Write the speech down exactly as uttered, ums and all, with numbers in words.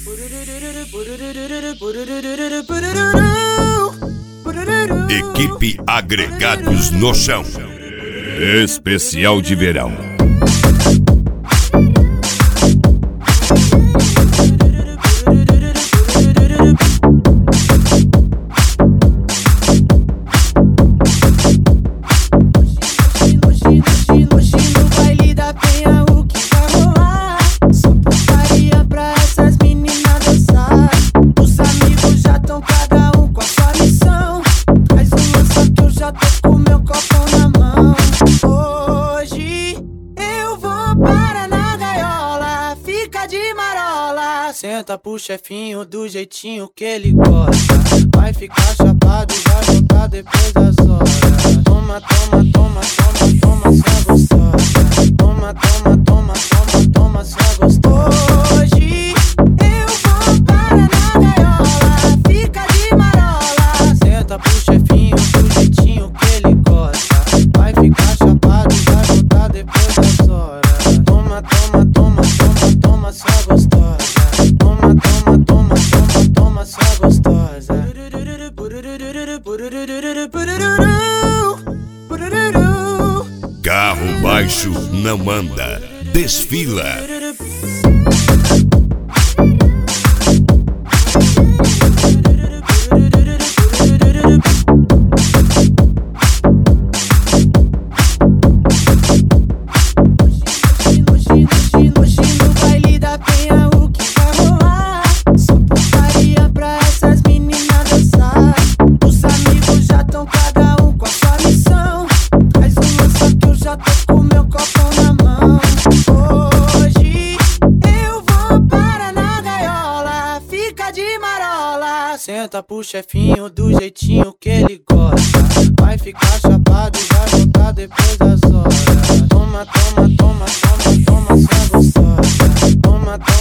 Equipe Agregados no Chão. Especial de verão. Senta pro chefinho do jeitinho que ele gosta. Vai ficar chapado e vai voltar depois das horas. Toma, toma, toma, toma, toma, só gostosa. Toma, toma, toma, toma, toma, só gostosa. Hoje eu vou para na gaiola, fica de marola. Senta pro chefinho do jeitinho que ele gosta. Vai ficar chapado e vai voltar depois das horas. Toma, toma, toma, toma, toma, só gostosa. Toma, toma, toma, toma, toma, só gostosa. Carro baixo não anda, desfila. Senta pro chefinho do jeitinho que ele gosta. Vai ficar chapado e vai voltar depois das horas. Toma, toma, toma, toma, toma, só gostosa. Toma, toma.